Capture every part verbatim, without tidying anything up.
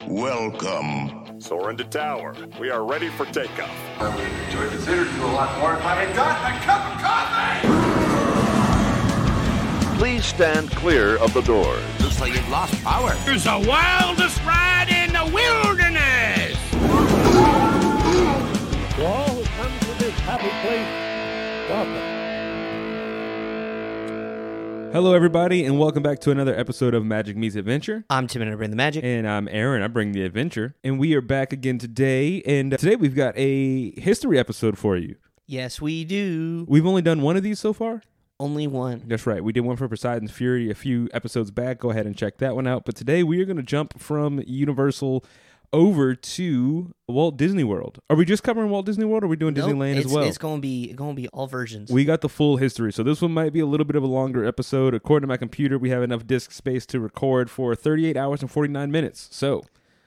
Welcome. Soaring to tower. We are ready for takeoff. I would enjoy consider to do a lot more if I had got a cup of coffee! Please stand clear of the doors. Looks like you've lost power. It's the wildest ride in the wilderness! To all who come to this happy place, welcome. Hello, everybody, and welcome back to another episode of Magic Meets Adventure. I'm Tim, and I bring the magic. And I'm Aaron. I bring the adventure. And we are back again today. And today we've got a history episode for you. Yes, we do. We've only done one of these so far. Only one. That's right. We did one for Poseidon's Fury a few episodes back. Go ahead and check that one out. But today we are going to jump from Universal over to Walt Disney World. Are we just covering Walt Disney World, or are we doing Nope, Disneyland it's, as well? It's going to be going to be all versions. We got the full history, so this one might be a little bit of a longer episode. According to my computer, we have enough disk space to record for thirty-eight hours and forty-nine minutes. So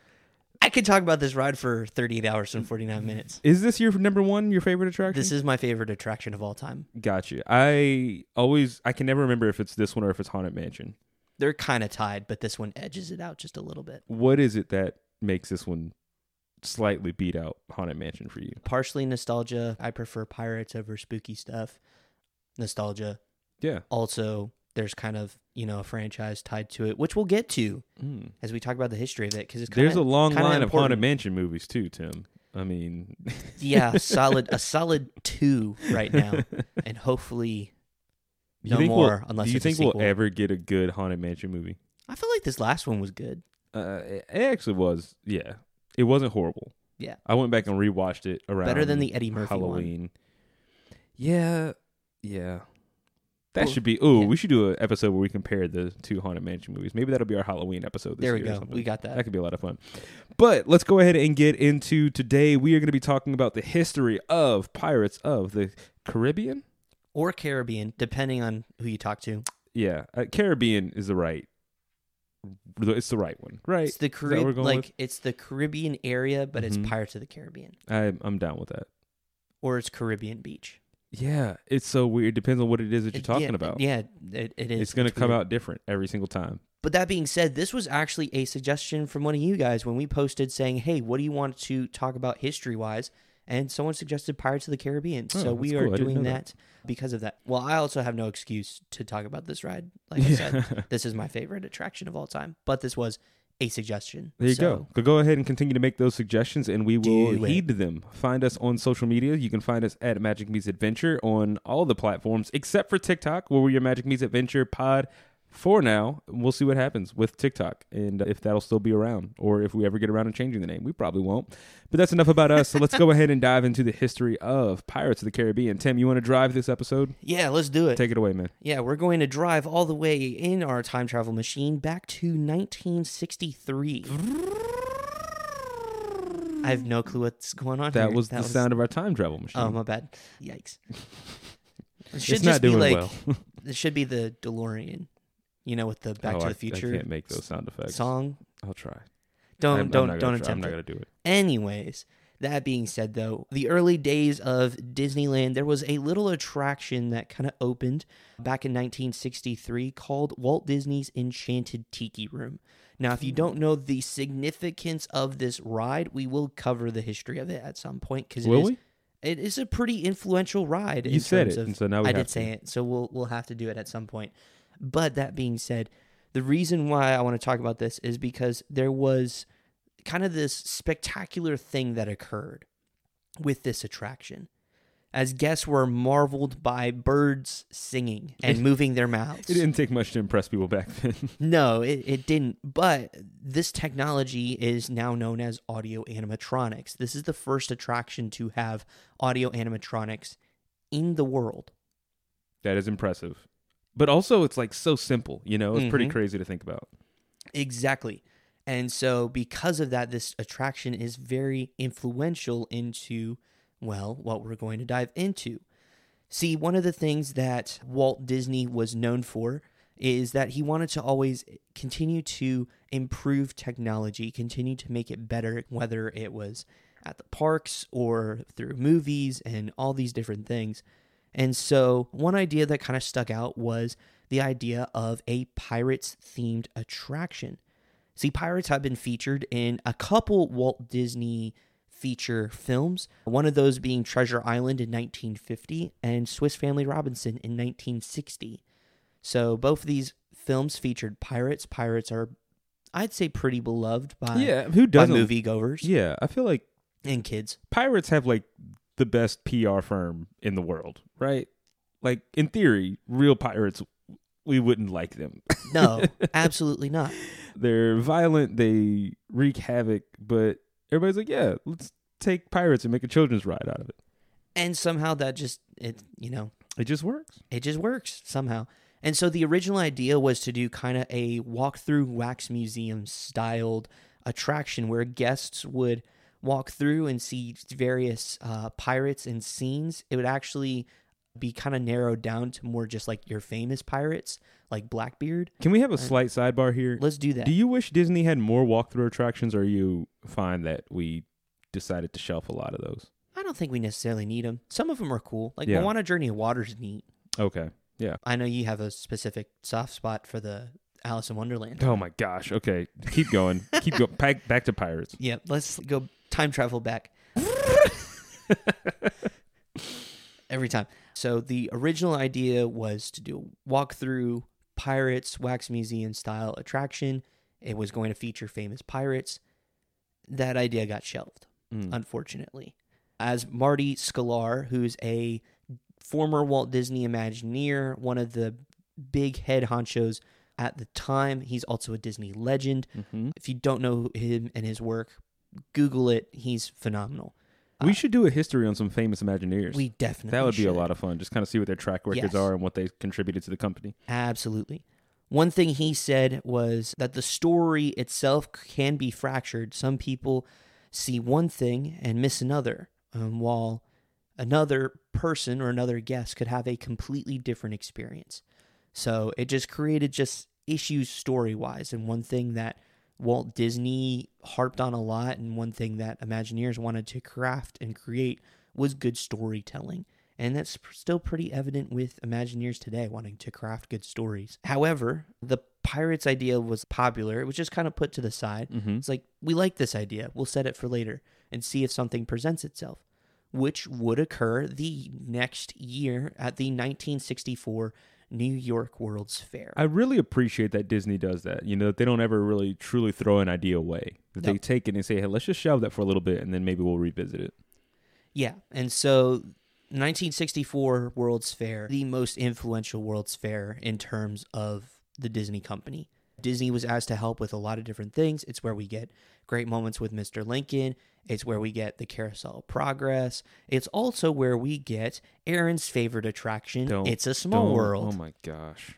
I could talk about this ride for thirty-eight hours and forty-nine minutes. is this your number one, your favorite attraction? This is my favorite attraction of all time. Gotcha. I always, I can never remember if it's this one or if it's Haunted Mansion. They're kind of tied, but this one edges it out just a little bit. What is it that makes this one slightly beat out Haunted Mansion for you? Partially nostalgia. I prefer pirates over spooky stuff. Nostalgia. Yeah. Also, there's kind of, you know, a franchise tied to it, which we'll get to Mm. as we talk about the history of it. Because it's kinda, There's a long kinda line important. of Haunted Mansion movies too, Tim. I mean, Yeah, solid a solid two right now, and hopefully you no think more we'll, unless do you it's a think we'll sequel. ever get a good Haunted Mansion movie? I feel like this last one was good. Uh, it it actually was. Yeah, it wasn't horrible. Yeah, I went back and rewatched it around better than the Eddie Murphy Halloween. one. Yeah, yeah. That Well, should be. Oh, yeah. we should do an episode where we compare the two Haunted Mansion movies. Maybe that'll be our Halloween episode. This There we year or go. something. We got that. That could be a lot of fun. But let's go ahead and get into today. We are going to be talking about the history of Pirates of the Caribbean. Or Caribbean, depending on who you talk to. Yeah, uh, Caribbean is the right. It's the right one, right? It's the Is that what we're Caribbean, going like with? it's the Caribbean area, but Mhm. it's Pirates of the Caribbean, I, I'm down with that. or it's Caribbean Beach. Yeah, it's so weird. It depends on what it is that you're It- talking yeah, about. Yeah, it, it is. It's going to It's come weird. out different every single time. But that being said, this was actually a suggestion from one of you guys when we posted saying, "Hey, what do you want to talk about history-wise?" And someone suggested Pirates of the Caribbean. Oh, so we that's are cool. I didn't doing know that. that. because of that. Well, I also have no excuse to talk about this ride. Like I said, this is my favorite attraction of all time. But this was a suggestion. There you so, go. Go. Go ahead and continue to make those suggestions, and we will Do it. heed them. Find us on social media. You can find us at Magic Meets Adventure on all the platforms except for TikTok, where we're Magic Meets Adventure Pod for now. We'll see what happens with TikTok and if that'll still be around, or if we ever get around to changing the name. We probably won't. But that's enough about us. So let's go ahead and dive into the history of Pirates of the Caribbean. Tim, you want to drive this episode? Yeah, let's do it. Take it away, man. Yeah, we're going to drive all the way in our time travel machine back to nineteen sixty-three. I have no clue what's going on That here. was the sound of our time travel machine. Oh, my bad. Yikes. It should It's just not be doing like, well. it should be the DeLorean, you know, with the Back Oh, to I- the Future I can't make those sound effects. song. I'll try. Don't I'm- I'm don't not don't gonna try. I'm attempt not it. going to do it. Anyways, that being said, though, the early days of Disneyland, there was a little attraction that kind of opened back in nineteen sixty-three called Walt Disney's Enchanted Tiki Room. Now, if you don't know the significance of this ride, we will cover the history of it at some point because Will it is, we? it is a pretty influential ride. You in said terms it, of- and so now we I have did to. say it, so we'll we'll have to do it at some point. But that being said, the reason why I want to talk about this is because there was kind of this spectacular thing that occurred with this attraction, as guests were marveled by birds singing and moving their mouths. It didn't take much to impress people back then. No, it, it didn't. But this technology is now known as audio animatronics. This is the first attraction to have audio animatronics in the world. That is impressive. But also, it's like so simple, you know? It's pretty Mhm. crazy to think about. Exactly. And so because of that, this attraction is very influential into, well, what we're going to dive into. See, one of the things that Walt Disney was known for is that he wanted to always continue to improve technology, continue to make it better, whether it was at the parks or through movies and all these different things. And so one idea that kind of stuck out was the idea of a Pirates-themed attraction. See, pirates have been featured in a couple Walt Disney feature films, one of those being Treasure Island in nineteen fifty and Swiss Family Robinson in nineteen sixty. So both of these films featured pirates. Pirates are, I'd say, pretty beloved by, Yeah, who by doesn't? moviegoers Yeah, I feel like and kids. pirates have like the best P R firm in the world, right? Like in theory, real pirates, we wouldn't like them. No, absolutely not. They're violent, they wreak havoc, but everybody's like, yeah, let's take pirates and make a children's ride out of it. And somehow that just, it you know, It just works. it just works somehow. And so the original idea was to do kind of a walk-through wax museum styled attraction where guests would walk through and see various uh, pirates and scenes. It would actually be kind of narrowed down to more just like your famous pirates, like Blackbeard. Can we have a slight sidebar here? Let's do that. Do you wish Disney had more walkthrough attractions, or are you fine that we decided to shelf a lot of those? I don't think we necessarily need them. Some of them are cool. Like Yeah. Moana Journey of Water's neat. Okay. Yeah. I know you have a specific soft spot for the Alice in Wonderland. Oh my gosh. Okay. Keep going. Keep going. Back, back to pirates. Yeah, let's go time travel back. Every time. So the original idea was to do a walk-through Pirates Wax Museum style attraction. It was going to feature famous pirates. That idea got shelved, Mm. unfortunately. As Marty Sklar, who's a former Walt Disney Imagineer, one of the big head honchos at the time, he's also a Disney legend. Mm-hmm. If you don't know him and his work, Google it. He's phenomenal. We should do a history on some famous Imagineers. We definitely That would be a should. lot of fun. Just kind of see what their track records Yes. are and what they contributed to the company. Absolutely. One thing he said was that the story itself can be fractured. Some people see one thing and miss another, um, while another person or another guest could have a completely different experience. So it just created just issues story-wise. And one thing that Walt Disney harped on a lot, and one thing that Imagineers wanted to craft and create, was good storytelling. And that's still pretty evident with Imagineers today, wanting to craft good stories. However, the Pirates idea was popular. It was just kind of put to the side. Mm-hmm. It's like, we like this idea. We'll set it for later and see if something presents itself, which would occur the next year at the nineteen sixty-four New York World's Fair. I really appreciate that Disney does that. You know, that they don't ever really truly throw an idea away. That No. they take it and say, hey, let's just shelve that for a little bit and then maybe we'll revisit it. Yeah, and so nineteen sixty-four World's Fair, the most influential World's Fair in terms of the Disney company. Disney was asked to help with a lot of different things. It's where we get great moments with Mister Lincoln. It's where we get the Carousel of Progress. It's also where we get Aaron's favorite attraction, Don't- It's a Small don't- World. Oh my gosh.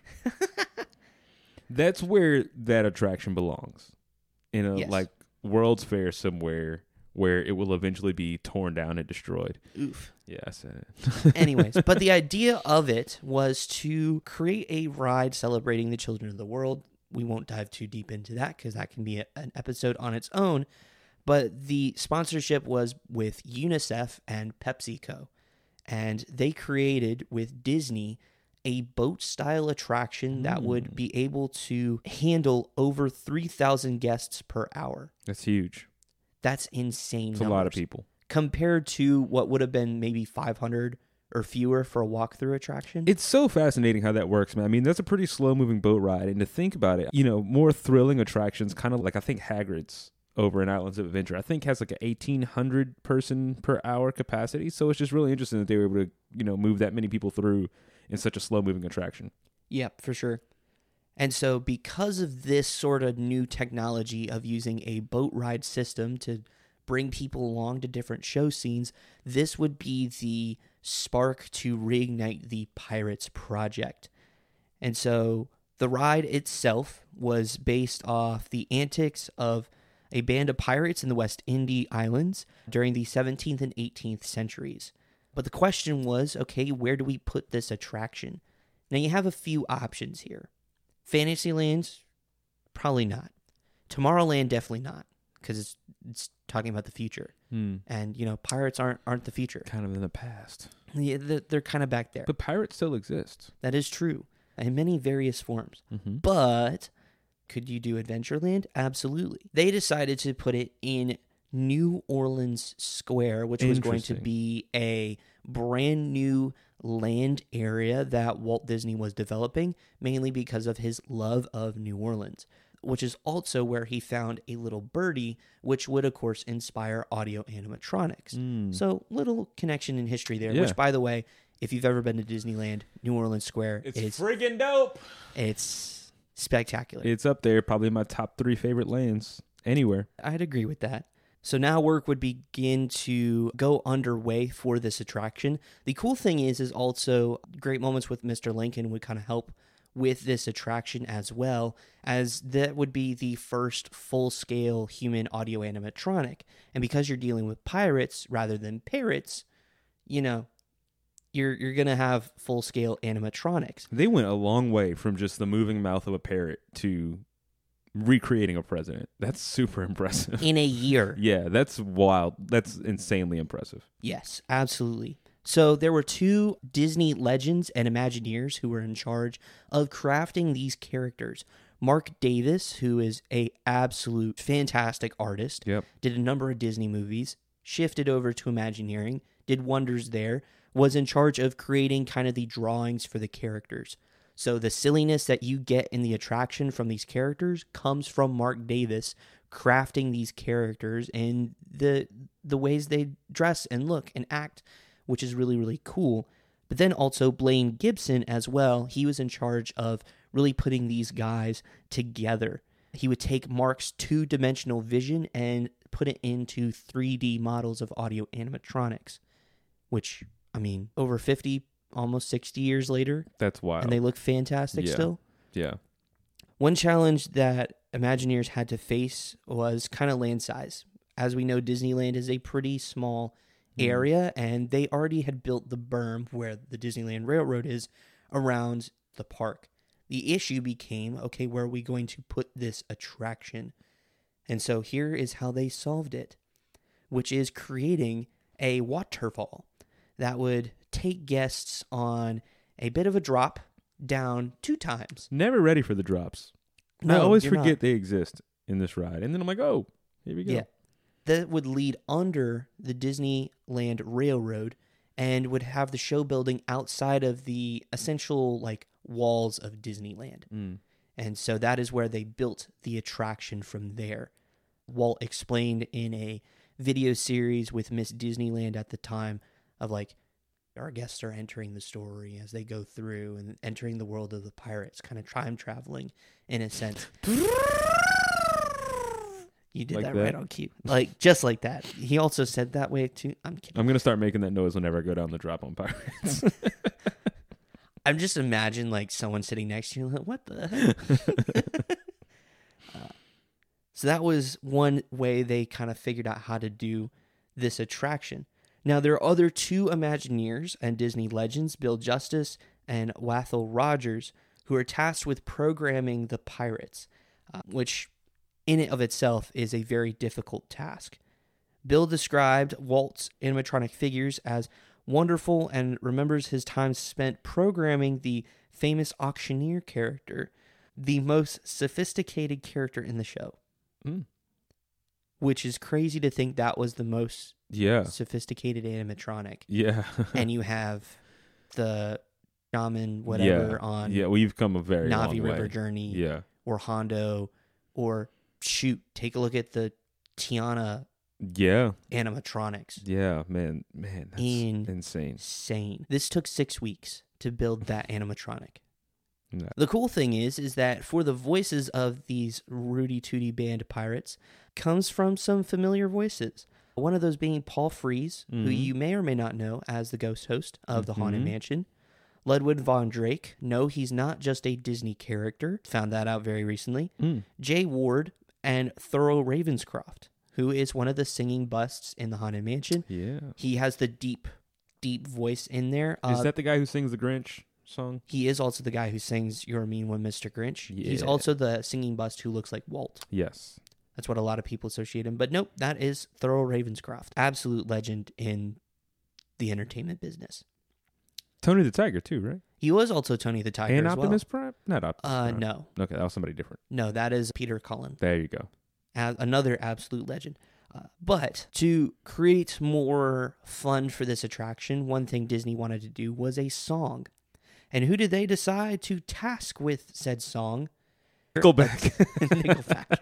That's where that attraction belongs. In a Yes. like World's Fair somewhere where it will eventually be torn down and destroyed. Oof. Yeah, I said it. Anyways, but the idea of it was to create a ride celebrating the children of the world. We won't dive too deep into that because that can be a, an episode on its own. But the sponsorship was with UNICEF and PepsiCo. And they created with Disney a boat-style attraction that would be able to handle over three thousand guests per hour. That's huge. That's insane. It's a lot of numbers. people. Compared to what would have been maybe five hundred or fewer for a walkthrough attraction. It's so fascinating how that works, man. I mean, that's a pretty slow-moving boat ride. And to think about it, you know, more thrilling attractions, kind of like I think Hagrid's over in Islands of Adventure, I think has like an eighteen hundred person per hour capacity. So it's just really interesting that they were able to, you know, move that many people through in such a slow-moving attraction. Yep, for sure. And so because of this sort of new technology of using a boat ride system to bring people along to different show scenes, this would be the spark to reignite the Pirates project. And so the ride itself was based off the antics of a band of pirates in the West Indies Islands during the seventeenth and eighteenth centuries. But the question was, okay, where do we put this attraction? Now you have a few options here. Fantasyland, probably not. Tomorrowland, definitely not, because it's it's talking about the future, Hmm. and you know pirates aren't aren't the future. Kind of in the past. Yeah, they're, they're kind of back there. But pirates still exist. That is true in many various forms. Mm-hmm. But Could you do Adventureland? Absolutely. They decided to put it in New Orleans Square, which was going to Interesting. be a brand new land area that Walt Disney was developing, mainly because of his love of New Orleans, which is also where he found a little birdie, which would, of course, inspire audio animatronics. So, little connection in history there, Yeah. which, by the way, if you've ever been to Disneyland, New Orleans Square, It's is friggin' dope. it's spectacular. It's up there, probably my top three favorite lands anywhere. I'd agree with that. So now work would begin to go underway for this attraction. The cool thing is, is also Great Moments with Mister Lincoln would kind of help with this attraction as well, as that would be the first full-scale human audio animatronic. And because you're dealing with pirates rather than parrots, you know, you're you're gonna have full-scale animatronics. They went a long way from just the moving mouth of a parrot to recreating a president. That's super impressive. In a year. Yeah, that's wild. That's insanely impressive. Yes, absolutely. So there were two Disney legends and Imagineers who were in charge of crafting these characters. Mark Davis, who is a absolute fantastic artist, Yep. did a number of Disney movies, shifted over to Imagineering, did wonders there, was in charge of creating kind of the drawings for the characters. So the silliness that you get in the attraction from these characters comes from Mark Davis crafting these characters and the the ways they dress and look and act, which is really, really cool. But then also Blaine Gibson as well. He was in charge of really putting these guys together. He would take Mark's two-dimensional vision and put it into three D models of audio animatronics, which, I mean, over fifty, almost sixty years later, That's wild. and they look fantastic Yeah. still. yeah. One challenge that Imagineers had to face was kind of land size. As we know, Disneyland is a pretty small area, and they already had built the berm where the Disneyland Railroad is around the park. The issue became, okay, where are we going to put this attraction? And so here is how they solved it, which is creating a waterfall that would take guests on a bit of a drop down two times. Never ready for the drops. I No, always you're forget not. they exist in this ride. And then I'm like, oh, here we go. Yeah. That would lead under the Disneyland Railroad and would have the show building outside of the essential like walls of Disneyland. Mm. And so that is where they built the attraction from there. Walt explained in a video series with Miss Disneyland at the time of like, our guests are entering the story as they go through and entering the world of the pirates, kind of time traveling in a sense. You did Like that, that? right on cue. Like, just like that. He also said that way too. I'm kidding. I'm going to start making that noise whenever I go down the drop on Pirates. I'm just imagine like someone sitting next to you like, what the heck? uh, so that was one way they kind of figured out how to do this attraction. Now, there are other two Imagineers and Disney legends, Bill Justice and Wathel Rogers, who are tasked with programming the pirates, uh, which in and of itself is a very difficult task. Bill described Walt's animatronic figures as wonderful and remembers his time spent programming the famous auctioneer character, the most sophisticated character in the show. Mm. Which is crazy to think that was the most yeah. sophisticated animatronic. Yeah. And you have the shaman, whatever, yeah. on Yeah, we've come a very Navi long River way. Journey, Yeah. or Hondo, or shoot, take a look at the Tiana Yeah. animatronics. Yeah, man. Man, that's In- insane. Insane. This took six weeks to build that animatronic. Yeah. The cool thing is, is that for the voices of these Rudy Tooty Band pirates comes from some familiar voices. One of those being Paul Frees, who Mhm. you may or may not know as the ghost host of the Haunted Mhm. Mansion. Ludwig von Drake. No, he's not just a Disney character. Found that out very recently. Mm. Jay Ward and Thurl Ravenscroft, who is one of the singing busts in the Haunted Mansion. Yeah. He has the deep, deep voice in there. Is Uh, that the guy who sings the Grinch song? He is also the guy who sings You're a Mean One, Mister Grinch. He's Yeah. also the singing bust who looks like Walt. Yes. That's what a lot of people associate him. But nope, that is Thurl Ravenscroft. Absolute legend in the entertainment business. Tony the Tiger too, right? He was also Tony the Tiger And as Optimus well. Prime? Not Optimus Uh, Prime. no, Okay, that was somebody different. no, that is Peter Cullen, There you go. a- another absolute legend. Uh, but to create more fun for this attraction, one thing Disney wanted to do was a song. And who did they decide to task with said song? Nickelback. Nickelback.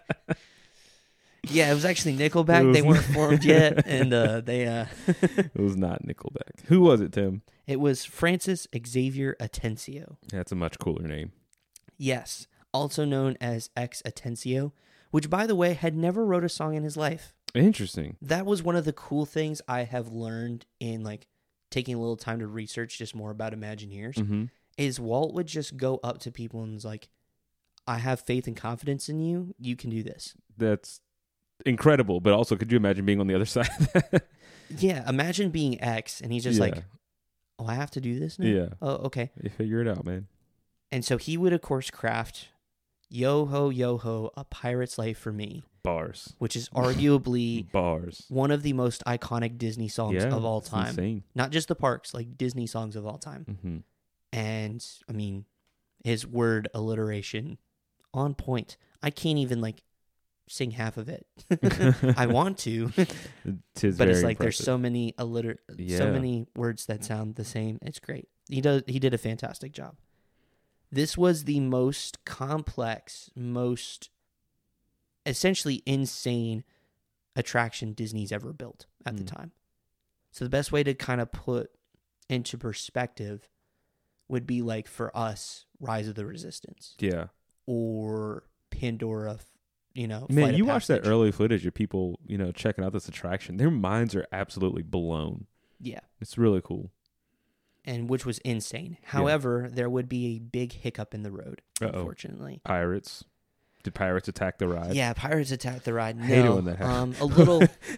Yeah, it was actually Nickelback. It was They weren't not- formed yet, and uh, they uh, It was not Nickelback. Who was it, Tim? it was Francis Xavier Atencio. That's a much cooler name. Yes, also known as X Atencio, which, by the way, had never wrote a song in his life. Interesting. That was one of the cool things I have learned in like taking a little time to research just more about Imagineers. Mm-hmm. Is Walt would just go up to people and was like, "I have faith and confidence in you. You can do this." That's incredible, but also, could you imagine being on the other side of that? Yeah, imagine being X and he's just Yeah. like, "Oh, I have to do this now." Yeah. Oh, okay. You figure it out, man. And so he would, of course, craft "Yo Ho Yo Ho, A Pirate's Life for Me," Bars. which is arguably Bars. one of the most iconic Disney songs Yeah, of all it's time. insane. Not just the parks, like Disney songs of all time. Mm-hmm. And I mean, his word alliteration on point. I can't even like sing half of it. I want to, Tis but it's very like there's impressive. so many alliter- Yeah. so many words that sound the same. It's great. He does he did a fantastic job. This was the most complex, most essentially insane attraction Disney's ever built at the Mm. time. So the best way to kind of put into perspective would be like for us, Rise of the Resistance Yeah. or Pandora, you know. Man, Flight of you watch that Passage. early footage of people, you know, checking out this attraction. Their minds are absolutely blown. Yeah. It's really cool. And which was insane. However, there would be a big hiccup in the road, Uh-oh. unfortunately. Pirates. Did pirates attack the ride? Yeah, pirates attacked the ride. No, hate it when that um, happens. a little.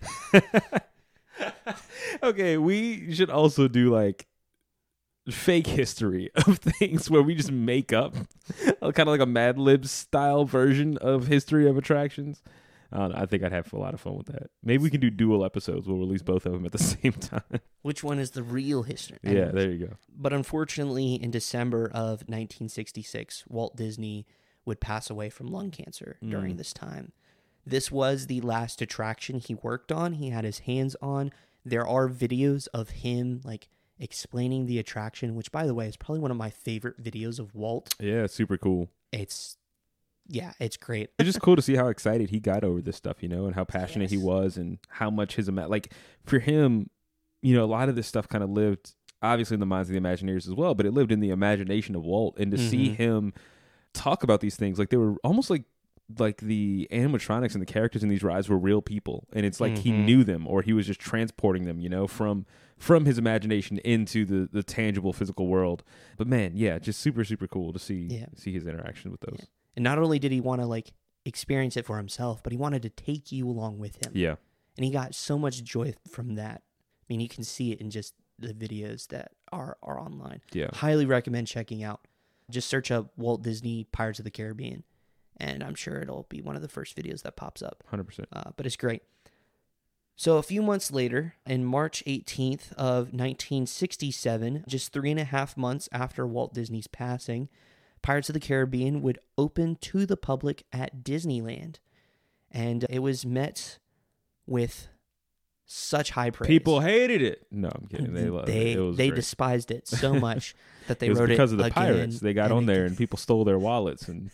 Okay, we should also do like fake history of things where we just make up kind of like a Mad Libs style version of history of attractions. I don't know, I think I'd have a lot of fun with that. Maybe we can do dual episodes. We'll release both of them at the same time. Which one is the real history? Yeah, Anyways. there you go. But unfortunately, in December of nineteen sixty-six, Walt Disney would pass away from lung cancer during Mm. this time. This was the last attraction he worked on. He had his hands on. There are videos of him like explaining the attraction, which, by the way, is probably one of my favorite videos of Walt. Yeah, super cool. It's, yeah, it's great. It's just cool to see how excited he got over this stuff, you know, and how passionate he Yes. was and how much his, ima- like, for him, you know, a lot of this stuff kind of lived, obviously, in the minds of the Imagineers as well, but it lived in the imagination of Walt. And to see Mhm. him talk about these things, like, they were almost like, like the animatronics and the characters in these rides were real people, and it's like he Mhm. knew them, or he was just transporting them, you know, from from his imagination into the the tangible physical world. But man, yeah, just super super cool to see Yeah. see his interaction with those. And not only did he want to like experience it for himself, but he wanted to take you along with him. Yeah, And he got so much joy from that. I mean, you can see it in just the videos that are, are online. yeah. Highly recommend checking out. Just search up Walt Disney Pirates of the Caribbean, and I'm sure it'll be one of the first videos that pops up. one hundred percent. Uh, but it's great. So a few months later, in March eighteenth of nineteen sixty-seven, just three and a half months after Walt Disney's passing, Pirates of the Caribbean would open to the public at Disneyland. And it was met with such high praise. People hated it. No, I'm kidding. They loved they, it. It was they great. despised it so much that they it was wrote because it of the again pirates. They got and on there again. and people stole their wallets, and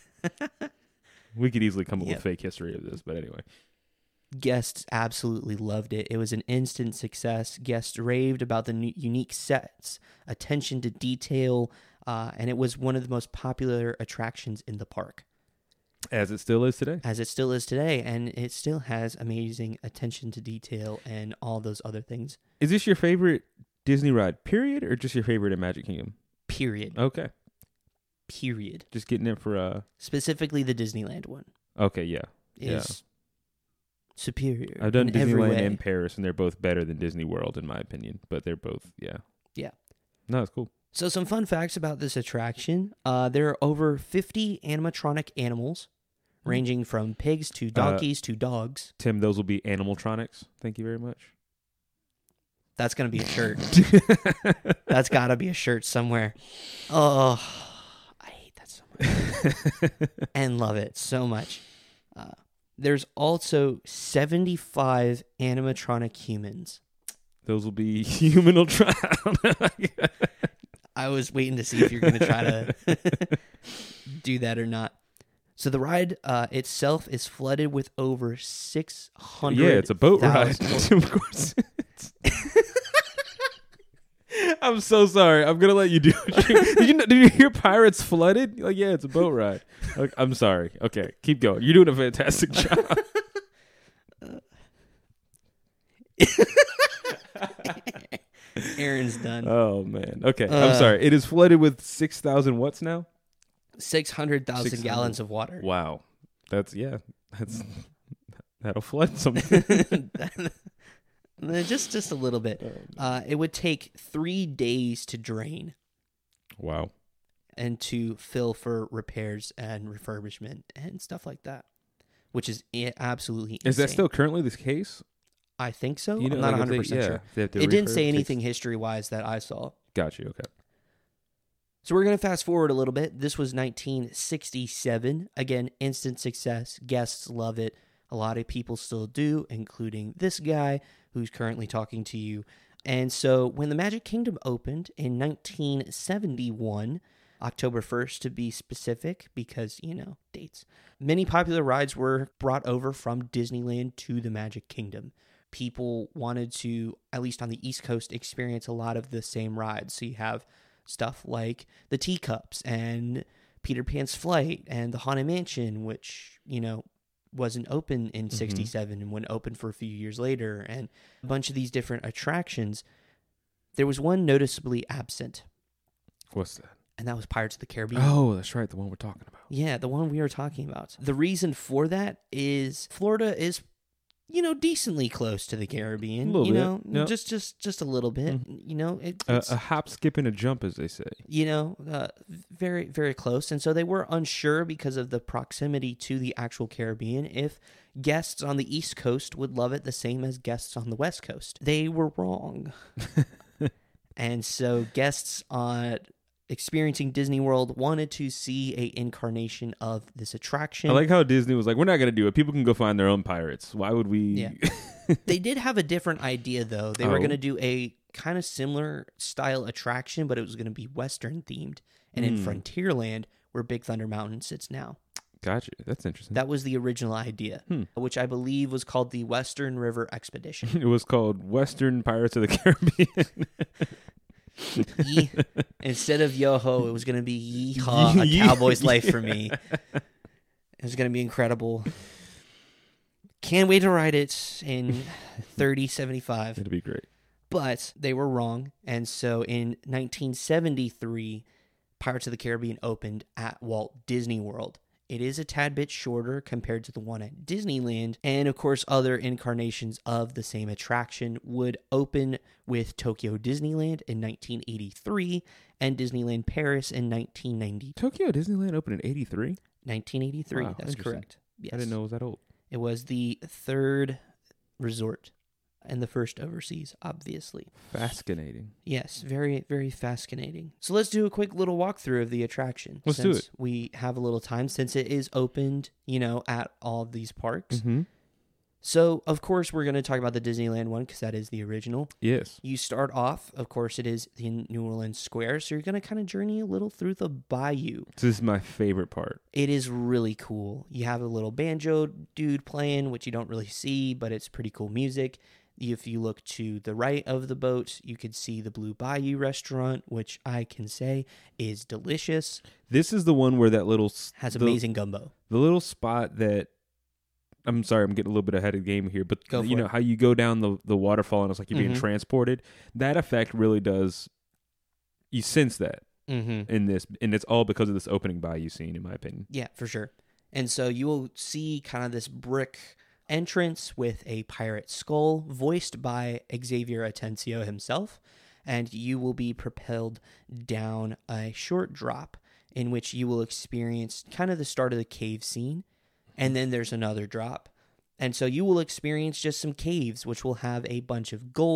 we could easily come up Yep. with fake history of this. But anyway, Guests absolutely loved it. It was an instant success. Guests raved about the new, unique sets, attention to detail, uh, and it was one of the most popular attractions in the park, as it still is today. as it still is today. And it still has amazing attention to detail and all those other things, Is this your favorite Disney ride, period, or just your favorite in Magic Kingdom? period. Okay, Period. just getting it for uh. Specifically, the Disneyland one Okay, yeah. is superior. I've done in every Disneyland way. and Paris, and they're both better than Disney World in my opinion. But they're both, yeah, Yeah. No, it's cool. So some fun facts about this attraction. Uh, there are over fifty animatronic animals, ranging from pigs to donkeys to dogs. Tim, those will be animatronics. Thank you very much. That's going to be a shirt. That's got to be a shirt somewhere. Oh, I hate that so much. And love it so much. Uh, there's also seventy-five animatronic humans. Those will be humanatron. I was waiting to see if you're going to try to do that or not. So the ride uh, itself is flooded with over six hundred. Yeah, it's a boat ride. Of course. I'm so sorry. I'm gonna let you do it. Did you did you hear pirates flooded? Like, yeah, it's a boat ride. Like, I'm sorry. Okay, keep going. You're doing a fantastic job. Aaron's done. Oh man. Okay, Uh, I'm sorry. It is flooded with six thousand what's now? Six hundred thousand gallons of water. Wow. That's yeah. That's that'll flood something. just just a little bit. Uh, it would take three days to drain. Wow. And to fill for repairs and refurbishment and stuff like that, which is i- absolutely insane. Is that still currently the case? I think so. You know, I'm not like, if one hundred percent they- yeah, sure. they have to It didn't refurb, say takes- anything history-wise that I saw. Got you. Okay. So we're going to fast forward a little bit. This was nineteen sixty-seven. Again, instant success. Guests love it. A lot of people still do, including this guy who's currently talking to you. And so when the Magic Kingdom opened in nineteen seventy-one, October first to be specific, because, you know, dates, many popular rides were brought over from Disneyland to the Magic Kingdom. People wanted to, at least on the East Coast, experience a lot of the same rides. So you have stuff like the Teacups and Peter Pan's Flight and the Haunted Mansion, which, you know, wasn't open in Mm-hmm. sixty-seven and went open for a few years later, and a bunch of these different attractions. There was one noticeably absent, What's that? and that was Pirates of the Caribbean. Oh, that's right. The one we're talking about. Yeah, the one we were talking about. The reason for that is Florida is, you know, decently close to the Caribbean. A little you bit, know, yep. just just just a little bit. You know, it, Uh, it's a hop, skip, and a jump, as they say. you know, uh, very very close, and so they were unsure because of the proximity to the actual Caribbean if guests on the East Coast would love it the same as guests on the West Coast. They were wrong, and so guests on experiencing Disney World wanted to see a incarnation of this attraction. I like how Disney was like, we're not going to do it. People can go find their own pirates. Why would we? Yeah. They did have a different idea, though. They were Oh. going to do a kind of similar style attraction, but it was going to be Western themed and in Hmm. Frontierland, where Big Thunder Mountain sits now. Gotcha. That's interesting. That was the original idea, Hmm. which I believe was called the Western River Expedition. It was called Western Pirates of the Caribbean. Ye- Instead of yo-ho, it was going to be yeehaw, a Ye- cowboy's life for me. It was going to be incredible. Can't wait to ride it in thirty seventy-five. It'd be great. But they were wrong. And so in nineteen seventy-three, Pirates of the Caribbean opened at Walt Disney World. It is a tad bit shorter compared to the one at Disneyland. And of course, other incarnations of the same attraction would open with Tokyo Disneyland in nineteen eighty-three and Disneyland Paris in nineteen ninety. Tokyo Disneyland opened in eighty-three? nineteen eighty-three, Wow, that's interesting. correct. Yes. I didn't know it was that old. It was the third resort and the first overseas, obviously. Fascinating. Yes, very, very fascinating. So let's do a quick little walkthrough of the attraction. Let's do since it. We have a little time since it is opened, you know, at all of these parks. Mm-hmm. So, of course, we're going to talk about the Disneyland one because that is the original. Yes. You start off, of course, it is the New Orleans Square. So you're going to kind of journey a little through the bayou. This is my favorite part. It is really cool. You have a little banjo dude playing, which you don't really see, but it's pretty cool music. If you look to the right of the boat, you can see the Blue Bayou restaurant, which I can say is delicious. This is the one where that little s- Has the, amazing gumbo. the little spot that I'm sorry, I'm getting a little bit ahead of the game here, but Go you for know it. how you go down the, the waterfall and it's like you're Mhm. being transported. That effect really does. You sense that Mm-hmm. in this, and it's all because of this opening bayou scene, in my opinion. Yeah, for sure. And so you will see kind of this brick entrance with a pirate skull voiced by Xavier Atencio himself, and you will be propelled down a short drop in which you will experience kind of the start of the cave scene, and then there's another drop. And so you will experience just some caves which will have a bunch of gold,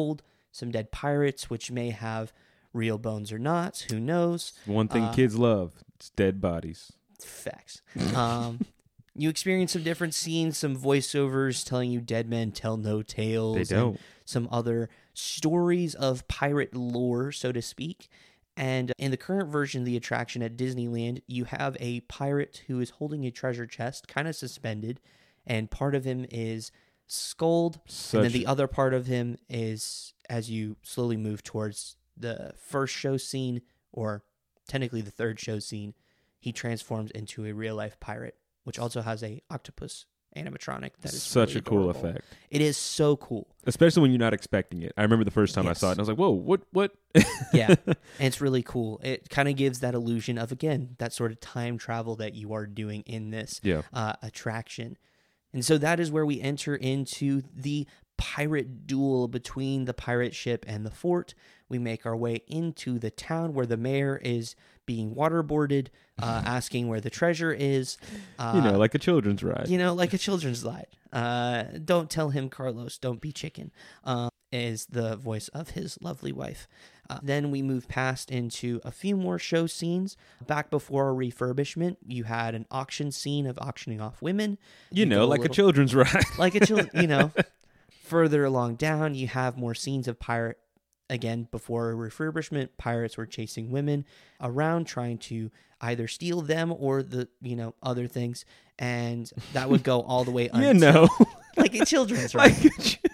some dead pirates, which may have real bones or not. Who knows? One thing Uh, kids love, it's dead bodies. Facts. Um, you experience some different scenes, some voiceovers telling you dead men tell no tales. They don't. And some other stories of pirate lore, so to speak. And in the current version of the attraction at Disneyland, you have a pirate who is holding a treasure chest, kind of suspended, and part of him is sculled, Such and then the other part of him is, as you slowly move towards the first show scene, or technically the third show scene, he transforms into a real-life pirate, which also has a octopus animatronic that is such really a cool adorable. effect. It is so cool. Especially when you're not expecting it. I remember the first time Yes. I saw it, and I was like, whoa, what, what? Yeah, and it's really cool. It kind of gives that illusion of, again, that sort of time travel that you are doing in this Yeah. uh, attraction. And so that is where we enter into the pirate duel between the pirate ship and the fort. We make our way into the town where the mayor is being waterboarded, uh, asking where the treasure is. Uh, you know, like a children's ride. You know, like a children's ride. Uh, don't tell him, Carlos, don't be chicken, uh, is the voice of his lovely wife. Uh, then we move past into a few more show scenes. Back before refurbishment, you had an auction scene of auctioning off women. you know, go like a, little- children's ride. Like a child, you know. Further along down, you have more scenes of pirate. Again, before refurbishment, pirates were chasing women around, trying to either steal them or the, you know, other things, and that would go all the way you until, know. like a children's ride. Like a ch-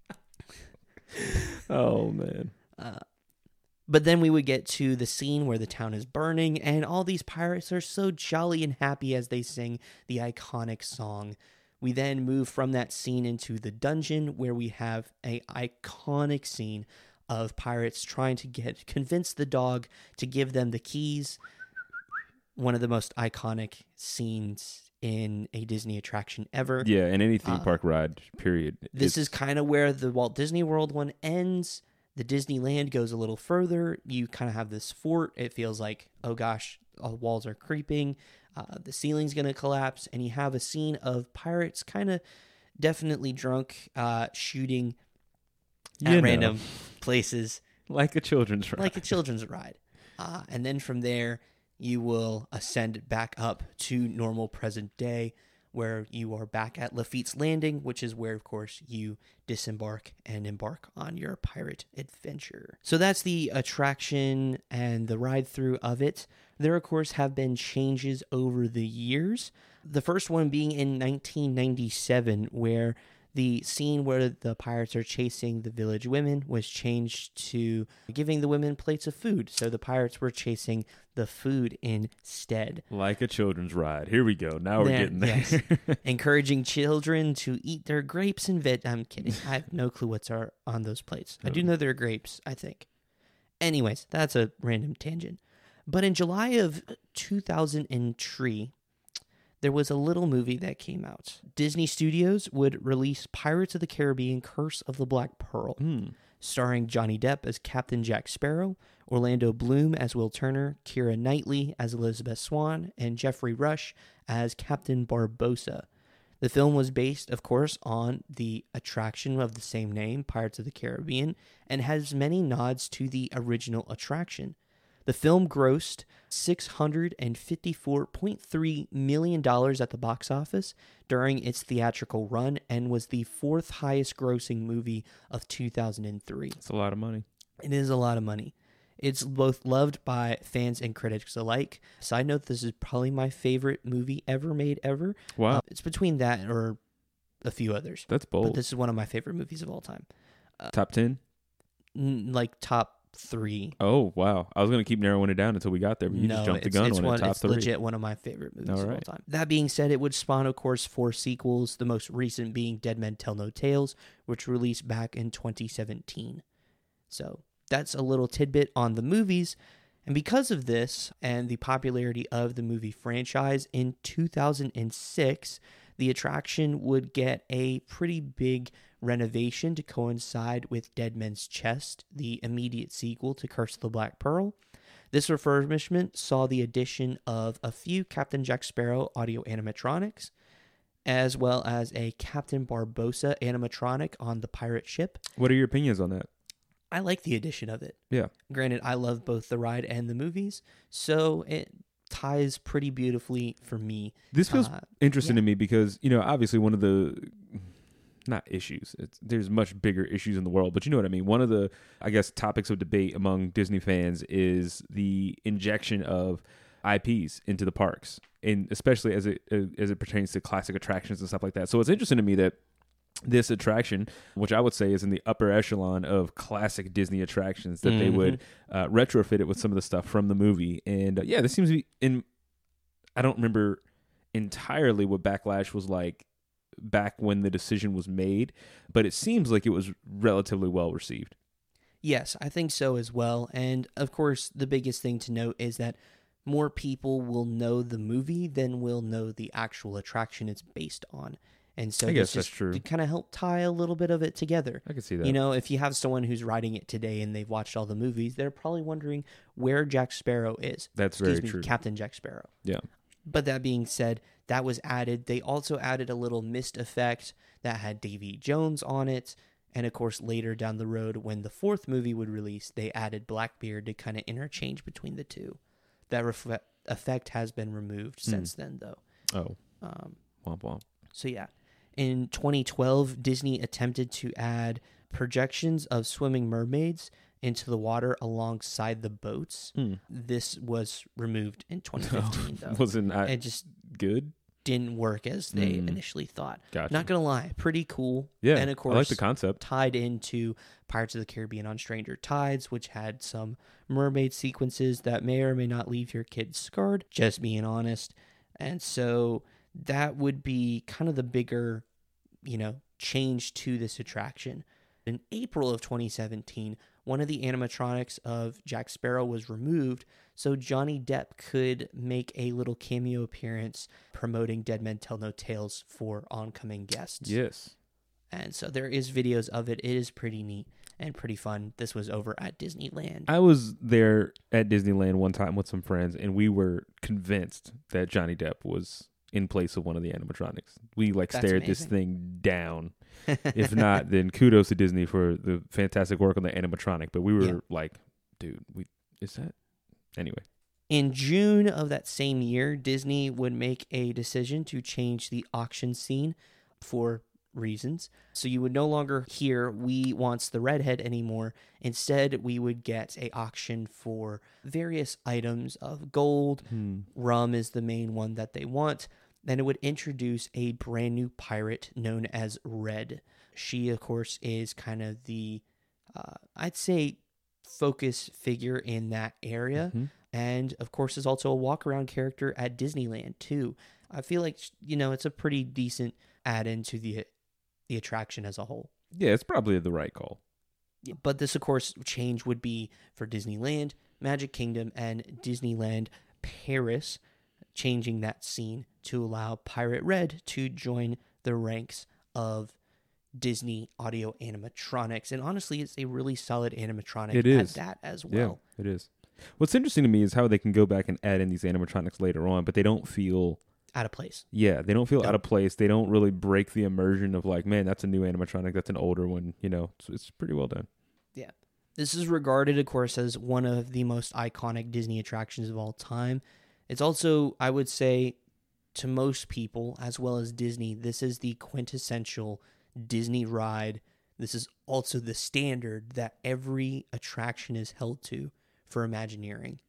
oh, man. But then we would get to the scene where the town is burning, and all these pirates are so jolly and happy as they sing the iconic song. We then move from that scene into the dungeon, where we have a iconic scene of pirates trying to get convince the dog to give them the keys. One of the most iconic scenes in a Disney attraction ever. Yeah, and any theme park ride, period. This It's- is kind of where the Walt Disney World one ends. The Disneyland goes a little further. You kind of have this fort. It feels like, oh gosh, all the walls are creeping. Uh, the ceiling's going to collapse. And you have a scene of pirates kind of definitely drunk, uh, shooting at You know. random places like a children's ride. like a children's ride. Uh, and then from there, you will ascend back up to normal present day, where you are back at Lafitte's Landing, which is where, of course, you disembark and embark on your pirate adventure. So that's the attraction and the ride-through of it. There, of course, have been changes over the years. The first one being in nineteen ninety-seven, where the scene where the pirates are chasing the village women was changed to giving the women plates of food. So the pirates were chasing the food instead. Like a children's ride. Here we go. Now we're There- getting there. yes. Encouraging children to eat their grapes and veg. I'm kidding. I have no clue what's are on those plates. I do know they're grapes, I think. Anyways, that's a random tangent. But in July of two thousand three, there was a little movie that came out. Disney Studios would release Pirates of the Caribbean: Curse of the Black Pearl, starring Johnny Depp as Captain Jack Sparrow, Orlando Bloom as Will Turner, Keira Knightley as Elizabeth Swann, and Jeffrey Rush as Captain Barbossa. The film was based, of course, on the attraction of the same name, Pirates of the Caribbean, and has many nods to the original attraction. The film grossed six hundred fifty-four point three million dollars at the box office during its theatrical run and was the fourth highest grossing movie of two thousand three. It's a lot of money. It is a lot of money. It's both loved by fans and critics alike. Side note, this is probably my favorite movie ever made ever. Wow. Uh, it's between that or a few others. That's But bold. this is one of my favorite movies of all time. Top ten? N- like top three. Oh, wow. I was going to keep narrowing it down until we got there, but you no, just jumped the it's, gun it's on one, it. Top it's three. legit one of my favorite movies All of all right. time. That being said, it would spawn, of course, four sequels, the most recent being Dead Men Tell No Tales, which released back in twenty seventeen. So that's a little tidbit on the movies. And because of this and the popularity of the movie franchise, in two thousand six, the attraction would get a pretty big renovation to coincide with Dead Men's Chest, the immediate sequel to Curse of the Black Pearl. This refurbishment saw the addition of a few Captain Jack Sparrow audio animatronics, as well as a Captain Barbossa animatronic on the pirate ship. What are your opinions on that? I like the addition of it. Yeah. Granted, I love both the ride and the movies, so it ties pretty beautifully for me. This feels Uh, interesting yeah. to me because, you know, obviously one of the, not issues, it's, there's much bigger issues in the world, but you know what I mean? One of the, I guess, topics of debate among Disney fans is the injection of I Ps into the parks, and especially as it as it pertains to classic attractions and stuff like that. So it's interesting to me that this attraction, which I would say is in the upper echelon of classic Disney attractions, that they would uh, retrofit it with some of the stuff from the movie. And uh, yeah, this seems to be in, I don't remember entirely what Backlash was like back when the decision was made, but it seems like it was relatively well received. Yes, I think so as well. And of course, the biggest thing to note is that more people will know the movie than will know the actual attraction it's based on. And so I guess this that's just true. to kind of help tie a little bit of it together. I can see that. You know, if you have someone who's writing it today and they've watched all the movies, they're probably wondering where Jack Sparrow is. That's Excuse very me, true. Captain Jack Sparrow. Yeah. But that being said, that was added. They also added a little mist effect that had Davy Jones on it. And of course, later down the road, when the fourth movie would release, they added Blackbeard to kind of interchange between the two. That ref- effect has been removed Hmm. since then, though. Oh. Um, Womp womp. so yeah. In twenty twelve, Disney attempted to add projections of swimming mermaids into the water alongside the boats. Hmm. This was removed in twenty fifteen, though. Wasn't I It just good? didn't work as they Mm. initially thought. Gotcha. Not gonna lie, pretty cool. Yeah. And of course, I like the concept. tied into Pirates of the Caribbean on Stranger Tides, which had some mermaid sequences that may or may not leave your kids scarred, just being honest. And so that would be kind of the bigger, you know, change to this attraction. In April of twenty seventeen, one of the animatronics of Jack Sparrow was removed, so Johnny Depp could make a little cameo appearance promoting Dead Men Tell No Tales for oncoming guests. Yes. And so there is videos of it. It is pretty neat and pretty fun. This was over at Disneyland. I was there at Disneyland one time with some friends, and we were convinced that Johnny Depp was in place of one of the animatronics. We like That's stared this amazing. thing down. If not, then kudos to Disney for the fantastic work on the animatronic. But we were Yeah. like, dude, we is that anyway? In June of that same year, Disney would make a decision to change the auction scene for reasons. So you would no longer hear "We wants the redhead" anymore. Instead, we would get a auction for various items of gold. Hmm. Rum is the main one that they want. Then it would introduce a brand new pirate known as Red. She, of course, is kind of the, uh, I'd say, focus figure in that area. Mhm. And, of course, is also a walk-around character at Disneyland, too. I feel like, you know, it's a pretty decent add-in to the the attraction as a whole. Yeah, it's probably the right call. But this, of course, change would be for Disneyland, Magic Kingdom, and Disneyland Paris, changing that scene to allow Pirate Red to join the ranks of Disney audio animatronics. And honestly, it's a really solid animatronic It at is. that as well. Yeah, it is. What's interesting to me is how they can go back and add in these animatronics later on, but they don't feel Out of place. yeah, they don't feel No. out of place. They don't really break the immersion of like, man, that's a new animatronic, that's an older one, you know. So it's pretty well done. Yeah. This is regarded, of course, as one of the most iconic Disney attractions of all time. It's also, I would say, to most people, as well as Disney, this is the quintessential Disney ride. This is also the standard that every attraction is held to for Imagineering.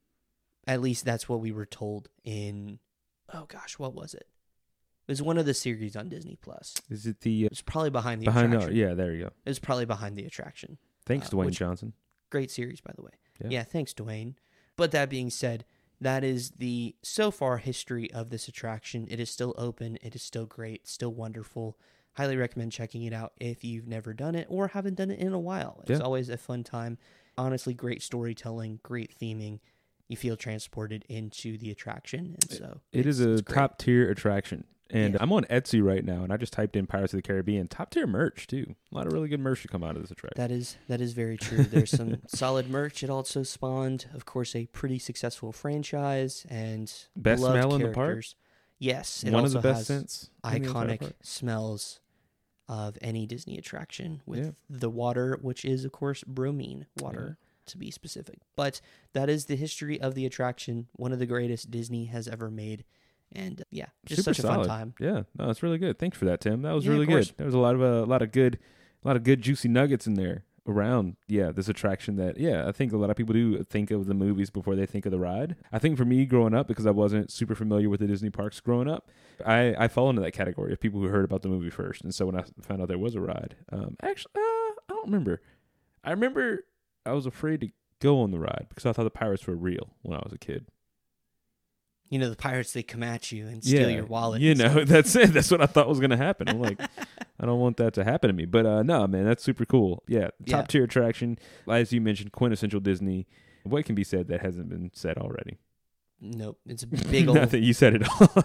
At least that's what we were told in, oh gosh, what was it? It was one of the series on Disney Plus. Is it the uh, It was probably behind the behind? No, attraction. yeah, there you go. It was probably behind the attraction. Thanks, Uh, Dwayne which- Johnson. Great series, by the way. Yeah. Yeah. thanks, Dwayne. But that being said, that is the so far history of this attraction. It is still open. It is still great. Still wonderful. Highly recommend checking it out if you've never done it or haven't done it in a while. It's Yeah. always a fun time. Honestly, great storytelling, great theming. You feel transported into the attraction, and so It is it's- a it's great. top tier attraction. And Yeah. I'm on Etsy right now, and I just typed in Pirates of the Caribbean. Top tier merch, too. A lot of really good merch to come out of this attraction. That is that is very true. There's some solid merch. It also spawned, of course, a pretty successful franchise and Best beloved smell in the park? characters. Yes, it One of also the best has scents in the entire iconic park. smells of any Disney attraction with Yeah. the water, which is, of course, bromine water, to be specific. But that is the history of the attraction, one of the greatest Disney has ever made. And uh, yeah, just Super such a solid. fun time. Yeah, no, it's really good. Thanks for that, Tim. That was Yeah, really of course. good. There was a lot of a lot of good, a lot of good juicy nuggets in there around. Yeah, this attraction that yeah, I think a lot of people do think of the movies before they think of the ride. I think for me growing up, because I wasn't super familiar with the Disney parks growing up, I I fall into that category of people who heard about the movie first. And so when I found out there was a ride, um, actually, uh, I don't remember. I remember I was afraid to go on the ride because I thought the pirates were real when I was a kid. You know, the pirates, they come at you and steal your wallet. You and know, stuff. that's it. That's what I thought was going to happen. I'm like, I don't want that to happen to me. But uh, no, man, that's super cool. Yeah, top Yeah. tier attraction. As you mentioned, quintessential Disney. What can be said that hasn't been said already? Nope. It's a big old... Nothing. You said it all.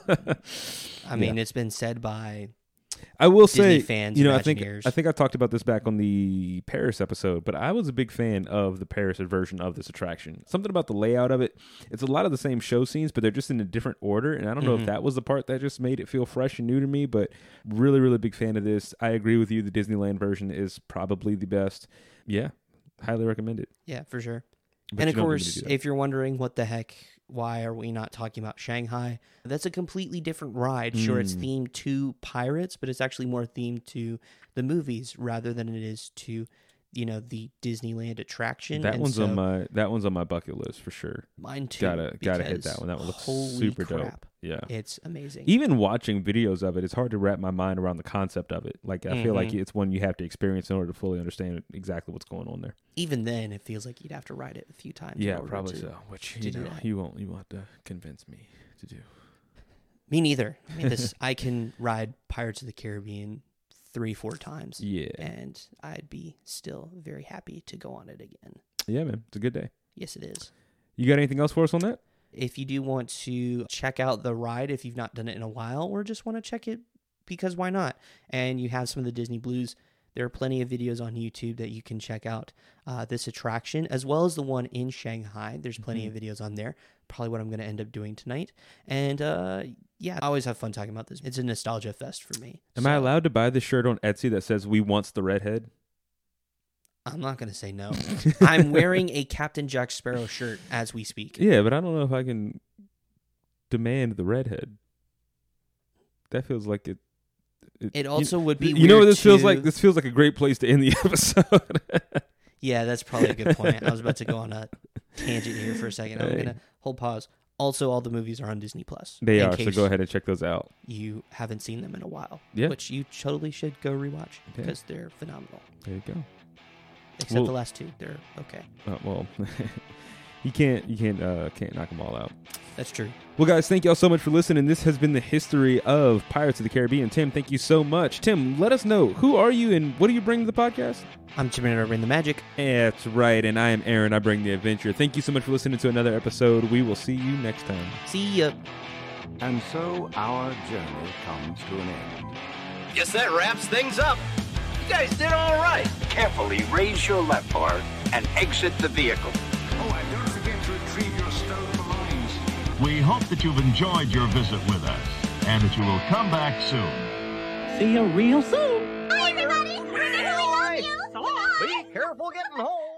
I mean, Yeah. it's been said by... I will Disney say, fans, you know, I think Imagineers. I think I talked about this back on the Paris episode, but I was a big fan of the Paris version of this attraction. Something about the layout of it. It's a lot of the same show scenes, but they're just in a different order. And I don't know Mhm. if that was the part that just made it feel fresh and new to me, but really, really big fan of this. I agree with you. The Disneyland version is probably the best. Yeah, highly recommend it. Yeah, for sure. But And you of don't need me course, to do that. if you're wondering what the heck, why are we not talking about Shanghai? That's a completely different ride. Sure, it's Mm. themed to pirates, but it's actually more themed to the movies rather than it is to, you know, the Disneyland attraction. that And one's so, on my that one's on my bucket list for sure. mine too. Gotta gotta hit because that one. That one looks holy super dope. crap, Yeah. it's amazing. Even watching videos of it, it's hard to wrap my mind around the concept of it. Like I feel like Mhm. it's one you have to experience in order to fully understand exactly what's going on there. Even then, it feels like you'd have to ride it a few times. in Yeah, order probably to- so. Which to you do know, that. you won't you won't have to convince me to do. Me neither. I mean, this I can ride Pirates of the Caribbean three, four times. Yeah, And I'd be still very happy to go on it again. yeah, man, it's a good day. Yes, it is. You got anything else for us on that? If you do want to check out the ride, if you've not done it in a while, or just want to check it because why not? And you have some of the Disney Blues, there are plenty of videos on YouTube that you can check out uh, this attraction, as well as the one in Shanghai. There's plenty Mm-hmm. of videos on there. Probably what I'm going to end up doing tonight. And uh, yeah, I always have fun talking about this. It's a nostalgia fest for me. Am I So, allowed to buy this shirt on Etsy that says "We wants the redhead"? I'm not going to say no. I'm wearing a Captain Jack Sparrow shirt as we speak. Yeah, but I don't know if I can demand the redhead. That feels like it. It also would be You know what weird this feels to- like? This feels like a great place to end the episode. Yeah, that's probably a good point. I was about to go on a tangent here for a second. I'm Hey. going to hold pause. Also, all the movies are on Disney Plus. They in are, so case go ahead and check those out. You haven't seen them in a while. Yeah. Which you totally should go rewatch Yeah. because they're phenomenal. There you go. Except Well- the last two. They're okay. Uh, well, you can't you can't uh, can't knock them all out. That's true. Well, guys, thank y'all so much for listening. This has been the history of Pirates of the Caribbean. Tim, thank you so much. Tim, let us know, who are you and what do you bring to the podcast? I'm Jim and I bring the magic. That's right, and I am Aaron. I bring the adventure. Thank you so much for listening to another episode. We will see you next time. See ya. And so our journey comes to an end. Guess that wraps things up. You guys did all right. Carefully raise your left bar and exit the vehicle. Oh, and don't forget to retrieve your stolen belongings. We hope that you've enjoyed your visit with us and that you will come back soon. See you real soon. Bye, everybody. We love you. Be careful getting home.